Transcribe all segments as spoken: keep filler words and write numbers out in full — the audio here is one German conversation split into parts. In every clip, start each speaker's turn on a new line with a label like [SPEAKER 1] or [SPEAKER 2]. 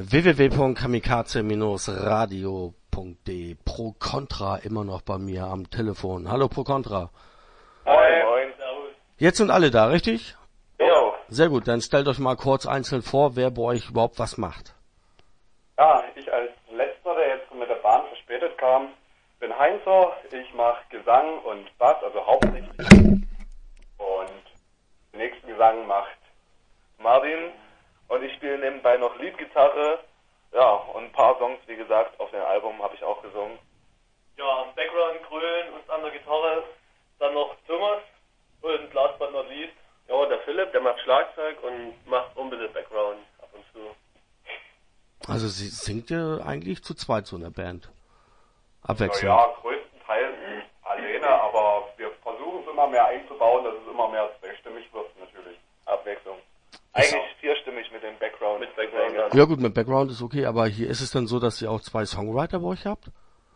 [SPEAKER 1] w w w punkt kamikaze radio punkt de. Pro Contra immer noch bei mir am Telefon. Hallo Pro Contra.
[SPEAKER 2] Moin, moin. Servus.
[SPEAKER 1] Jetzt sind alle da, richtig?
[SPEAKER 2] Jo.
[SPEAKER 1] Sehr gut, dann stellt euch mal kurz einzeln vor, wer bei euch überhaupt was macht.
[SPEAKER 2] Ja, ich als Letzter, der jetzt mit der Bahn verspätet kam, bin Heinzer. Ich mache Gesang und Bass, also hauptsächlich. Und den nächsten Gesang macht Martin. Und ich spiele nebenbei noch Leadgitarre. Ja, und ein paar Songs, wie gesagt, auf dem Album habe ich auch gesungen.
[SPEAKER 3] Ja, am Background Grölen und an der Gitarre. Dann noch Thomas und last but not least, ja, der Philipp, der macht Schlagzeug und macht auch ein bisschen Background ab und zu.
[SPEAKER 1] Also sie singt ihr eigentlich zu zweit so in der Band? Abwechselnd?
[SPEAKER 2] Ja, größtenteils alleine, aber wir versuchen es immer mehr einzubauen, dass es immer mehr zweistimmig wird, natürlich. Abwechslung. Eigentlich vierstimmig mit dem Background.
[SPEAKER 3] Mit Background, ja.
[SPEAKER 1] Ja gut, mit Background ist okay, aber hier ist es dann so, dass ihr auch zwei Songwriter bei euch habt?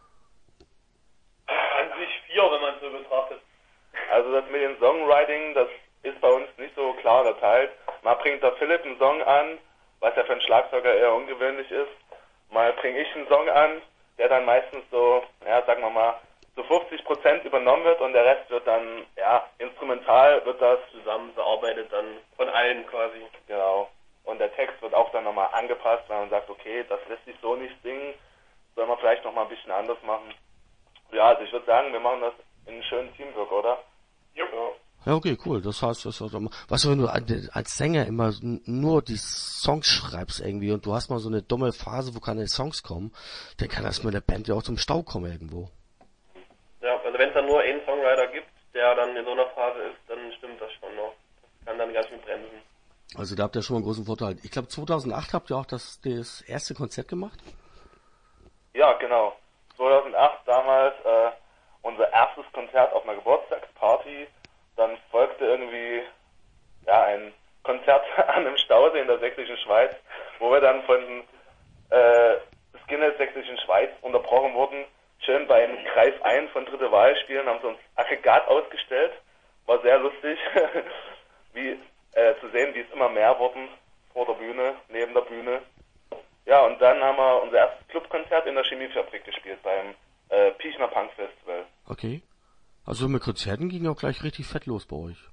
[SPEAKER 3] An sich vier, wenn man es so betrachtet.
[SPEAKER 2] Also das mit dem Songwriting, das ist bei uns nicht so klar unterteilt. Mal bringt der Philipp einen Song an, was ja für einen Schlagzeuger eher ungewöhnlich ist. Mal bringe ich einen Song an, der dann meistens so, ja, sagen wir mal, so fünfzig Prozent übernommen wird und der Rest wird dann, ja, instrumental wird das
[SPEAKER 3] Zusammen bearbeitet dann von allen quasi.
[SPEAKER 2] Genau. Und der Text wird auch dann nochmal angepasst, weil man sagt, okay, das lässt sich so nicht singen, soll man vielleicht nochmal ein bisschen anders machen. Ja, also ich würde sagen, wir machen das in einem schönen Teamwork, oder?
[SPEAKER 3] Jo.
[SPEAKER 1] Ja, okay, cool. Das heißt, das ist auch, was wenn du als Sänger immer nur die Songs schreibst irgendwie und du hast mal so eine dumme Phase, wo keine Songs kommen, dann kann das mit der Band ja auch zum Stau kommen irgendwo.
[SPEAKER 3] Ja, also wenn es dann nur einen Songwriter gibt, der dann in so einer Phase ist, dann stimmt das schon noch. Das kann dann ganz schön bremsen.
[SPEAKER 1] Also da habt ihr schon mal einen großen Vorteil. Ich glaube zweitausendacht habt ihr auch das, das erste Konzert gemacht?
[SPEAKER 2] Ja, genau. zweitausendacht damals äh, unser erstes Konzert auf einer Geburtstagsparty. Dann folgte irgendwie ja ein Konzert an einem Stausee in der sächsischen Schweiz, wo wir dann von äh, Skinhead sächsischen Schweiz unterbrochen wurden. Schön beim Greif ein von Dritte Wahl spielen, haben sie uns Aggregat ausgestellt. War sehr lustig, wie äh, zu sehen, wie es immer mehr wurden vor der Bühne, neben der Bühne. Ja, und dann haben wir unser erstes Clubkonzert in der Chemiefabrik gespielt beim äh, Piechner Punk Festival.
[SPEAKER 1] Okay. Also mit Konzerten ging auch gleich richtig fett los bei euch.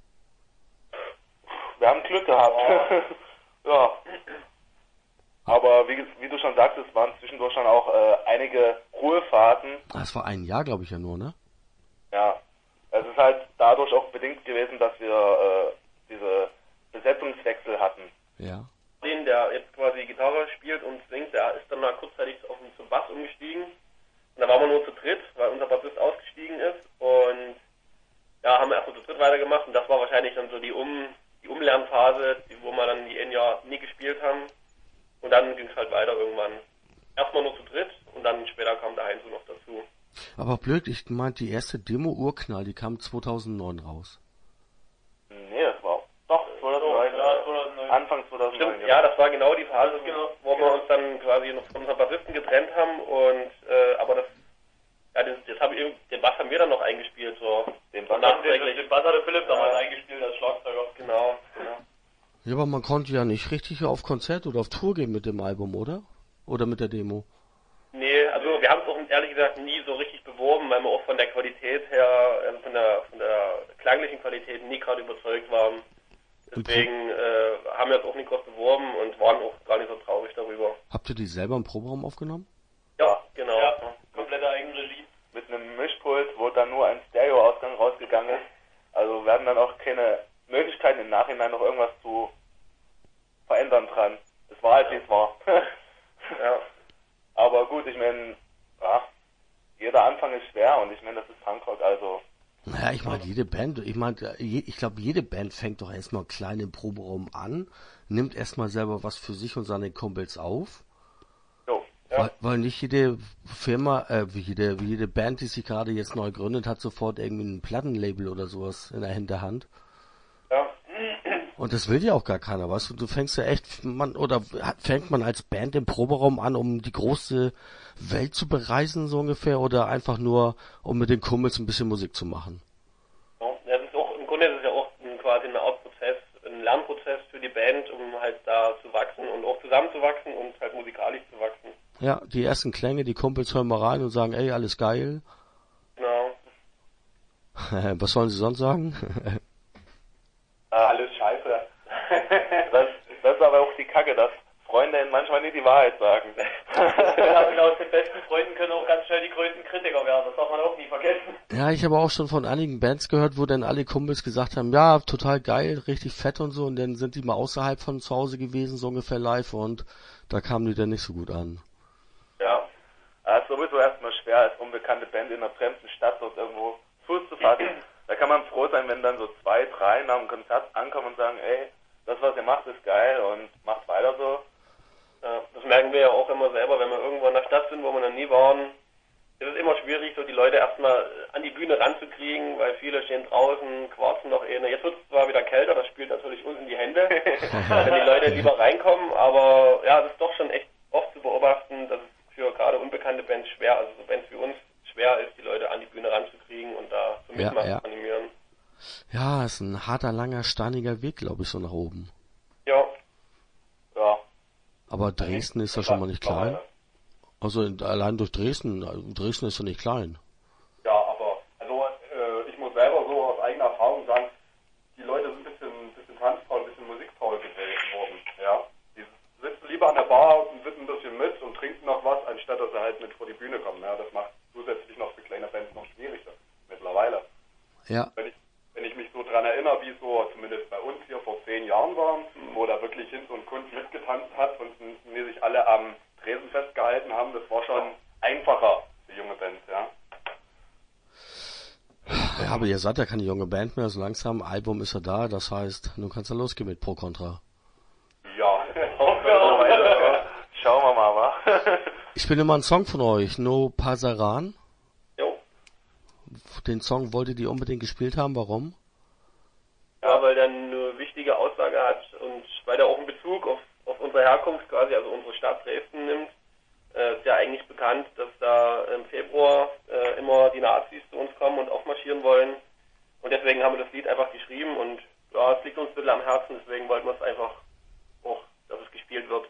[SPEAKER 2] Wir haben Glück gehabt. Ja. Aber wie, wie du schon sagtest, waren zwischendurch schon auch äh, einige Ruhephasen.
[SPEAKER 1] Das war ein Jahr, glaube ich, ja nur, ne?
[SPEAKER 2] Ja. Es ist halt dadurch auch bedingt gewesen, dass wir äh, diese Besetzungswechsel hatten.
[SPEAKER 1] Ja.
[SPEAKER 3] Den, der jetzt quasi Gitarre spielt und singt, der ist dann mal kurzzeitig auf den zum Bass umgestiegen. Und da waren wir nur zu dritt, weil unser Bassist ausgestiegen ist. Und ja, haben wir erstmal zu dritt weitergemacht. Und das war wahrscheinlich dann so die, um, die Umlernphase, die, wo wir dann die ein Jahr nie gespielt haben. Und dann ging es halt weiter irgendwann. Erstmal nur zu dritt und dann später kam der Heinz noch dazu.
[SPEAKER 1] Aber blöd, ich meinte, die erste Demo Urknall, die kam zweitausendneun raus.
[SPEAKER 2] Nee, das war doch zweitausendneun.
[SPEAKER 3] Ja, zweitausendneun.
[SPEAKER 2] Anfang zweitausendneun.
[SPEAKER 3] Stimmt, ja, das war genau die Phase, genau, wo wir uns dann quasi noch von unserem Bassisten getrennt haben und äh, aber das ja, das, das hab ich, den Bass haben wir dann noch eingespielt, so
[SPEAKER 2] Den Bass,
[SPEAKER 3] nachträglich.
[SPEAKER 2] den Bass hatte Philipp damals
[SPEAKER 3] Ja.
[SPEAKER 2] eingespielt als Schlagzeuger.
[SPEAKER 3] Genau, genau.
[SPEAKER 1] Ja, aber man konnte ja nicht richtig auf Konzert oder auf Tour gehen mit dem Album, oder? Oder mit der Demo?
[SPEAKER 3] Nee, also wir haben es auch ehrlich gesagt nie so richtig beworben, weil wir auch von der Qualität her, ähm, von der von der klanglichen Qualität nie gerade überzeugt waren. Deswegen äh, haben wir es auch nicht groß beworben und waren auch gar nicht so traurig darüber.
[SPEAKER 1] Habt ihr die selber im Proberaum aufgenommen?
[SPEAKER 3] Ja, genau.
[SPEAKER 2] Ja.
[SPEAKER 3] Komplette Eigenregie.
[SPEAKER 2] Mit einem Mischpult, wo dann nur ein Stereo-Ausgang rausgegangen ist. Also wir hatten dann auch keine Möglichkeiten im Nachhinein noch irgendwas zu verändern dran. Es war halt, wie es war.
[SPEAKER 3] Ja.
[SPEAKER 2] Aber gut, ich meine, ja, jeder Anfang ist schwer und ich meine, das ist Punkrock, also.
[SPEAKER 1] Naja, ich meine, jede Band, ich meine, ich glaube, jede Band fängt doch erstmal klein im Proberaum an, nimmt erstmal selber was für sich und seine Kumpels auf.
[SPEAKER 2] Jo, ja.
[SPEAKER 1] Weil, weil nicht jede Firma, äh, wie jede, wie jede Band, die sich gerade jetzt neu gründet, hat sofort irgendwie ein Plattenlabel oder sowas in der Hinterhand.
[SPEAKER 2] Ja.
[SPEAKER 1] Und das will ja auch gar keiner, weißt du, du fängst ja echt, man, oder fängt man als Band im Proberaum an, um die große Welt zu bereisen, so ungefähr, oder einfach nur, um mit den Kumpels ein bisschen Musik zu machen?
[SPEAKER 3] Ja, das ist auch, im Grunde ist es ja auch ein, quasi eine Art Prozess, ein Lernprozess für die Band, um halt da zu wachsen und auch zusammenzuwachsen und halt musikalisch zu wachsen.
[SPEAKER 1] Ja, die ersten Klänge, die Kumpels hören mal rein und sagen, ey, alles geil.
[SPEAKER 3] Genau.
[SPEAKER 1] Was sollen sie sonst sagen?
[SPEAKER 2] Ah, alles scheiße. Das, das ist aber auch die Kacke, dass Freunde ihnen manchmal nicht die Wahrheit sagen.
[SPEAKER 3] Ja, und aus den besten Freunden können auch ganz schnell die größten Kritiker werden, das darf man auch nie vergessen.
[SPEAKER 1] Ja, ich habe auch schon von einigen Bands gehört, wo dann alle Kumpels gesagt haben, ja, total geil, richtig fett und so, und dann sind die mal außerhalb von zu Hause gewesen, so ungefähr live, und da kamen die dann nicht so gut an.
[SPEAKER 2] Ja, es ist sowieso erstmal schwer, als unbekannte Band in einer fremden Stadt dort irgendwo Fuß zu fassen. Da kann man froh sein, wenn dann so zwei, drei nach dem Konzert ankommen und sagen, ey, das, was ihr macht, ist geil und macht weiter so.
[SPEAKER 3] Ja, das merken wir ja auch immer selber, wenn wir irgendwo in der Stadt sind, wo wir noch nie waren. Es ist immer schwierig, so die Leute erstmal an die Bühne ranzukriegen, weil viele stehen draußen, quarzen noch eh. Jetzt wird es zwar wieder kälter, das spielt natürlich uns in die Hände, wenn die Leute lieber reinkommen, aber ja, es ist doch schon echt oft zu beobachten, dass es für gerade unbekannte Bands schwer, also so Bands wie uns, schwer ist, die Leute an die Bühne ranzukriegen und da zum
[SPEAKER 1] Ja,
[SPEAKER 3] Mitmachen
[SPEAKER 1] ja.
[SPEAKER 3] zu animieren.
[SPEAKER 1] Ja, ist ein harter, langer, steiniger Weg, glaube ich, so nach oben.
[SPEAKER 3] Ja,
[SPEAKER 2] Ja.
[SPEAKER 1] Aber Dresden ist ja schon mal nicht klein. Also in, allein durch Dresden, also Dresden ist ja nicht klein.
[SPEAKER 4] Ja, aber also äh, ich muss selber so aus eigener Erfahrung sagen, die Leute sind ein bisschen, bisschen tanzfaul, ein bisschen musikfaul geworden. Ja, die sitzen lieber an der Bar und wippen ein bisschen mit und trinken noch was, anstatt dass sie halt mit vor die Bühne kommen. Ja, das macht zusätzlich noch für kleine Bands noch schwieriger mittlerweile.
[SPEAKER 1] Ja.
[SPEAKER 4] Wenn ich, wenn ich mich so dran erinnere, wie es so zumindest bei uns hier vor zehn Jahren war, wo da wirklich Hinz und Kunz mitgetanzt hat und mir sich alle am Tresen festgehalten haben, das war schon einfacher für junge Bands, ja.
[SPEAKER 1] Ja, aber ihr seid ja keine junge Band mehr, so langsam, Album ist ja da, das heißt, nun kann's ja losgehen mit Pro Contra.
[SPEAKER 4] Ja,
[SPEAKER 2] Schauen wir mal, wa?
[SPEAKER 1] Ich spiele immer einen Song von euch, No Pasaran.
[SPEAKER 3] jo.
[SPEAKER 1] Den Song wolltet ihr unbedingt gespielt haben, warum?
[SPEAKER 3] Ja, weil der eine wichtige Aussage hat und weil der auch einen Bezug auf, auf unsere Herkunft quasi, also unsere Stadt Dresden nimmt. Äh, ist ja eigentlich bekannt, dass da im Februar äh, immer die Nazis zu uns kommen und aufmarschieren wollen. Und deswegen haben wir das Lied einfach geschrieben und ja, es liegt uns ein bisschen am Herzen, deswegen wollten wir es einfach auch, dass es gespielt wird.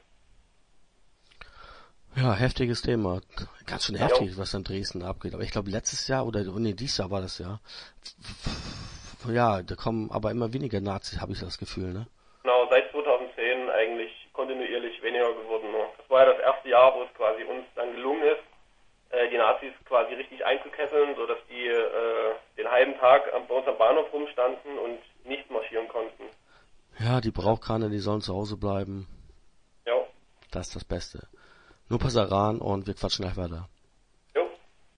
[SPEAKER 1] Ja, heftiges Thema. Ganz schön heftig, was in Dresden abgeht. Aber ich glaube, letztes Jahr, oder nee, dieses Jahr war das ja. Ja, da kommen aber immer weniger Nazis, habe ich das Gefühl, ne?
[SPEAKER 3] Genau, seit zweitausendzehn eigentlich kontinuierlich weniger geworden. Ne? Das war ja das erste Jahr, wo es quasi uns dann gelungen ist, äh, die Nazis quasi richtig einzukesseln, sodass die äh, den halben Tag am, bei uns am Bahnhof rumstanden und nicht marschieren konnten.
[SPEAKER 1] Ja, die braucht keiner, die sollen zu Hause bleiben.
[SPEAKER 3] Ja.
[SPEAKER 1] Das ist das Beste. Nur Pasaran und wir quatschen gleich weiter.